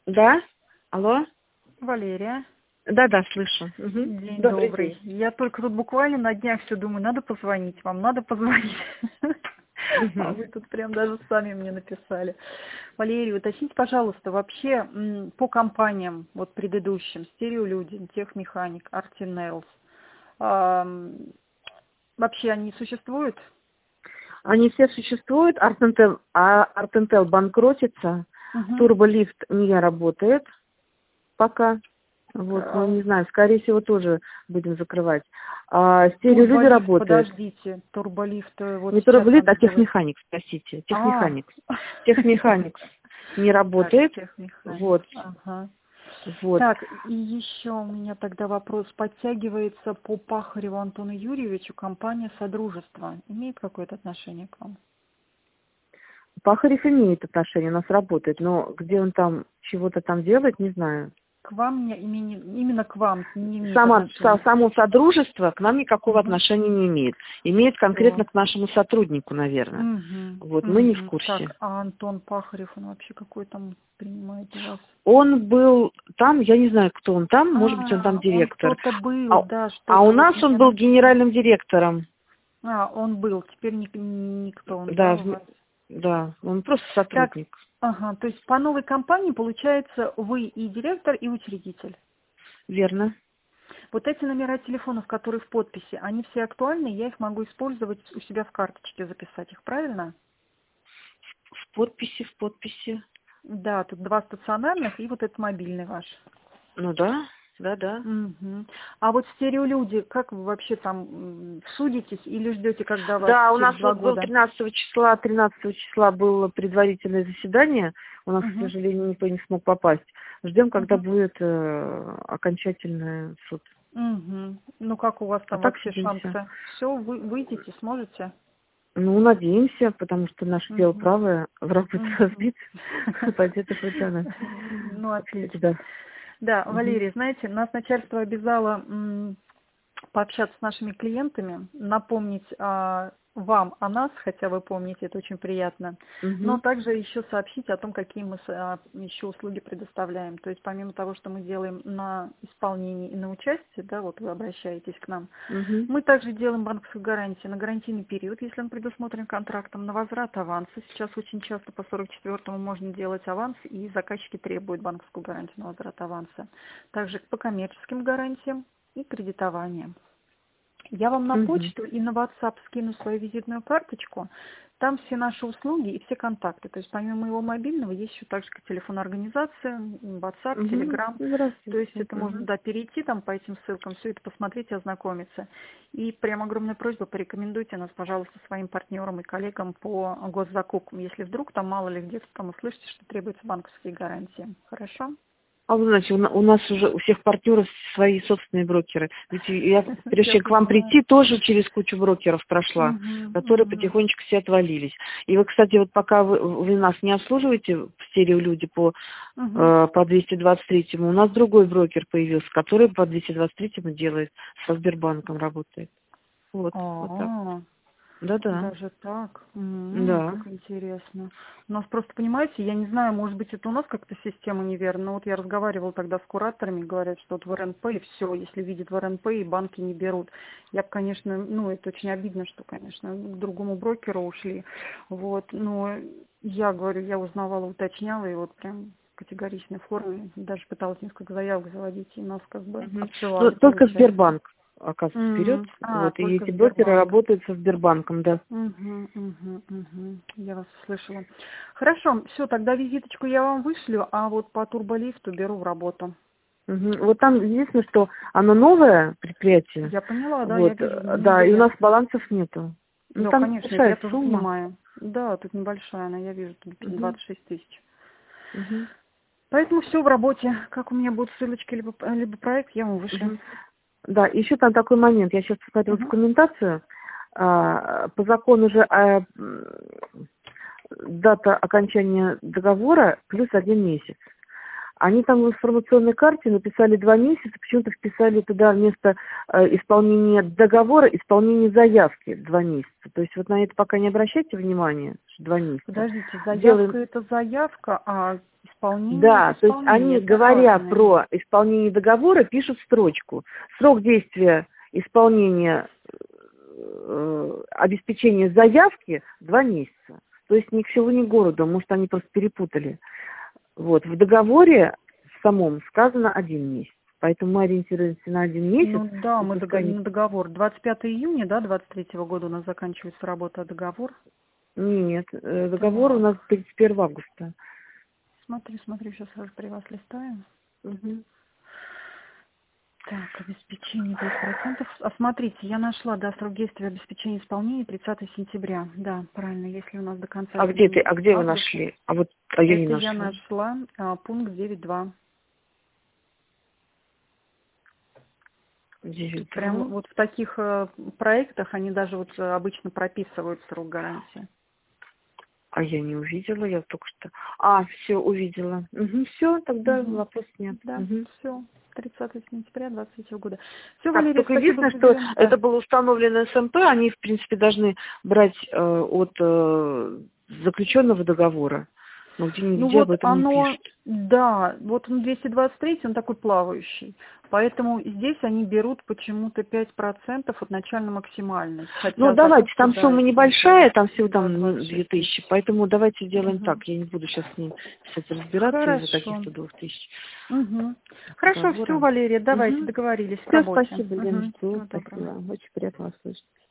Да? Алло? Валерия. Да, слышу. День Добрый добрый. день. Я только тут буквально на днях все думаю, надо позвонить вам, надо позвонить. А Мгм. вы тут прям даже сами мне написали. Валерий, уточните, пожалуйста, вообще по компаниям, вот предыдущим, Стереолюди, Техмеханик, Артинелс, вообще они существуют? Они все существуют. Артентел банкротится. Мгм. Турболифт не работает пока. Вот, ну Э, не знаю, скорее всего тоже будем закрывать. Стереолюди Турболифт, работают. подождите, турболифт, вот Не сейчас турболифт, надо а сделать. техмеханик, спросите. А, Техмеханик. Техмеханик не так, работает. техмеханик, Вот, ага. вот. Так, и еще у меня тогда вопрос. Подтягивается по Пахареву Антону Юрьевичу компания «Содружество». Имеет какое-то отношение к вам? Пахарев имеет отношение, у нас работает, но где он там чего-то там делает, не знаю. К вам, именно к вам не имеет отношения? Само содружество к нам никакого Угу. отношения не имеет. Имеет конкретно Все. к нашему сотруднику, наверное. Угу. Вот, мы не в Угу. курсе. Так, а Антон Пахарев, он вообще какой там принимает у вас? Он был там, я не знаю, кто он там, может быть, он там Он директор. кто-то был, А, да, а что-то у вот нас он мне был написано. генеральным директором. Он был, теперь никто он, да, Да, у вас? да, он просто Так, сотрудник. ага, то есть по новой компании получается вы и директор, и учредитель. Верно. Вот эти номера телефонов, которые в подписи, они все актуальны, я их могу использовать у себя в карточке, записать их, правильно? В подписи. Да, тут два стационарных и вот этот мобильный ваш. Ну да. Мгм. А вот стереолюди, как вы вообще там судитесь или ждете, когда вас Да, у через нас два вот был года? 13 числа было предварительное заседание. У нас, к Угу. сожалению, никто не смог попасть. Ждем, когда Угу. будет окончательный суд. Угу. Ну как у вас А там так вообще сидимся. шансы? Все, вы выйдете, сможете? Ну, надеемся, потому что наше дело Угу. правое, враг будет Угу. разбит, пойдет и хоть она. Ну, Так что отлично. да. Да, Мгм. Валерий, знаете, нас начальство обязало пообщаться с нашими клиентами, напомнить вам о нас, хотя вы помните, это очень приятно, но Мгм. также еще сообщить о том, какие мы еще услуги предоставляем. То есть помимо того, что мы делаем на исполнении и на участие, да, вот вы обращаетесь к нам, Мгм. мы также делаем банковскую гарантию на гарантийный период, если он предусмотрен контрактом, на возврат аванса. Сейчас очень часто по 44-му можно делать аванс, и заказчики требуют банковскую гарантию на возврат аванса. Также по коммерческим гарантиям и кредитованием. Я вам на Мгм. почту и на WhatsApp скину свою визитную карточку. Там все наши услуги и все контакты. То есть помимо моего мобильного есть еще также телефон организации, WhatsApp, Мгм. Telegram. То есть Здравствуйте. это можно Мгм. туда перейти, там по этим ссылкам, все это посмотреть и ознакомиться. И прям огромная просьба, порекомендуйте нас, пожалуйста, своим партнерам и коллегам по госзакупкам, если вдруг там мало ли где-то там услышите, что требуются банковские гарантии. Хорошо? А вы знаете, у нас уже у всех партнеров свои собственные брокеры. Ведь я, прежде Я чем к вам понимаю. прийти, тоже через кучу брокеров прошла, Мгм, которые мгм, потихонечку все отвалились. И вы, кстати, вот пока вы нас не обслуживаете в стереолюди мгм. по 223-му, у нас другой брокер появился, который по 223-му делает, со Сбербанком работает. Вот так. А, Да-да. даже так? Да. Как интересно. У нас просто, понимаете, я не знаю, может быть, это у нас как-то система неверна, но вот я разговаривала тогда с кураторами, говорят, что вот в РНП и все, если видят в РНП, и банки не берут. Я бы, конечно, это очень обидно, что, конечно, к другому брокеру ушли. Вот, но я говорю, я узнавала, уточняла, и вот прям в категоричной форме, даже пыталась несколько заявок заводить, и нас как бы Мгм. Ну, отсылали, только получается. Сбербанк, оказывается, берет. Вот, и Только эти брокеры Сбербанк. работают со Сбербанком, да. Я вас услышала. Хорошо, все, тогда визиточку я вам вышлю, а вот по турболифту беру в работу. Мгм. Вот там единственное, что оно новое предприятие, Я поняла, да, я вот, вижу, да, и у ноябре. нас балансов нету. Ну, Да, там конечно, это я большая тоже сумма. понимаю. Да, тут небольшая она, я вижу, тут Мгм. 26 тысяч. Мгм. Поэтому все в работе. Как у меня будут ссылочки, либо проект, я вам вышлю. Мгм. Да, еще там такой момент. Я сейчас посмотрела Мгм. документацию. По закону же дата окончания договора плюс 1 месяц. Они там в информационной карте написали 2 месяца, почему-то вписали туда вместо исполнения договора исполнение заявки 2 месяца. То есть вот на это пока не обращайте внимания, что 2 месяца. Подождите, заявка это заявка, а исполнение Да, это то есть они, говоря про исполнение договора, пишут строчку. Срок действия исполнения обеспечения заявки 2 месяца. То есть ни к селу, ни к городу, может, они просто перепутали. Вот, в договоре самом сказано 1 месяц. Поэтому мы ориентируемся на 1 месяц. Ну да, мы на договор. 25 июня, да, 23-го года у нас заканчивается работа, а договор? Нет, договор у нас 31 августа. Смотри, сейчас при вас листаем. Угу. Так, обеспечение 5%. А смотрите, я нашла, да, срок действия обеспечения исполнения 30 сентября. Да, правильно, если у нас до конца... А где вы нашли? Я не нашла. Я нашла пункт 9.2. 9.2. Прям вот в таких проектах они даже вот обычно прописывают срок гарантии. А я не увидела, я только что... все, увидела. Угу, все, тогда вопрос нет. Да, все. 30 сентября 2023 года. Все, так, Валерия, только единственное, что это было установлено СМП, они, в принципе, должны брать от заключенного договора. Но где об этом не пишут. Да, вот он 223, он такой плавающий. Поэтому здесь они берут почему-то 5% от начально-максимальной. Давайте, там сумма небольшая, там всего там 2000, поэтому давайте сделаем так. Я не буду сейчас с ним разбираться из-за таких-то 2000. Хорошо, все, Валерия, давайте, договорились. Все, спасибо, Лена, спасибо. Очень приятно вас слышать.